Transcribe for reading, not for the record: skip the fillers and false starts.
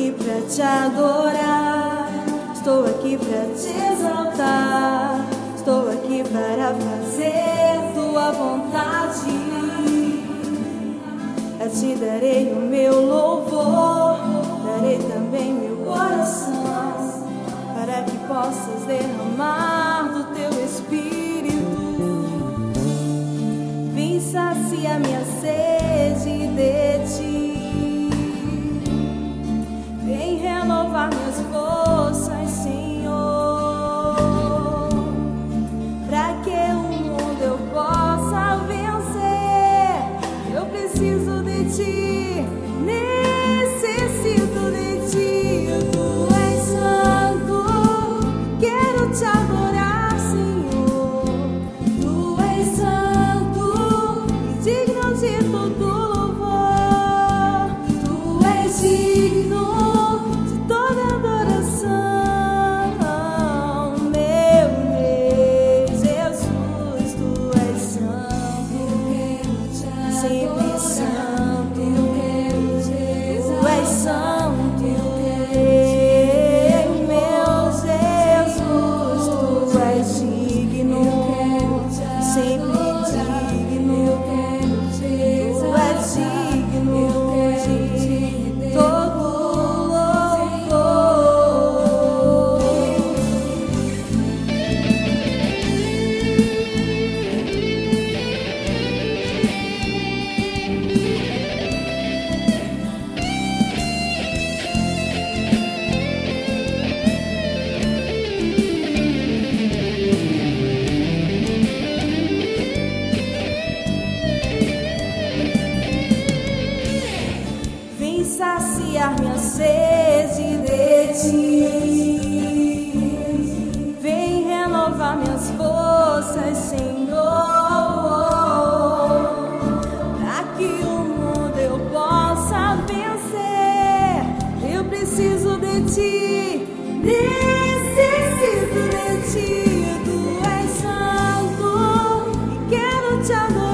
aqui pra te adorar, estou aqui pra te exaltar, estou aqui para fazer tua vontade. Eu te darei o meu louvor, darei também meu coração, para que possas derramar do teu Espírito. Vem saciar minha sede de ti, vem renovar minhas forças, Senhor, para que o mundo eu possa vencer. Eu preciso de ti, necessito de ti. Tu és santo, quero te adorar, Senhor. Tu és santo, digno de todo louvor. Tu és digno de toda adoração, meu Rei Jesus. Tu és santo, sempre santo. Tu és santo, meu Jesus. Tu és digno, sempre digno. Tu és digno de todo louvor. Vem saciar minha sede de ti, vem renovar minhas forças, Senhor, para que o mundo eu possa vencer. Eu preciso de ti, necessito de ti. Tu és santo e quero te adorar.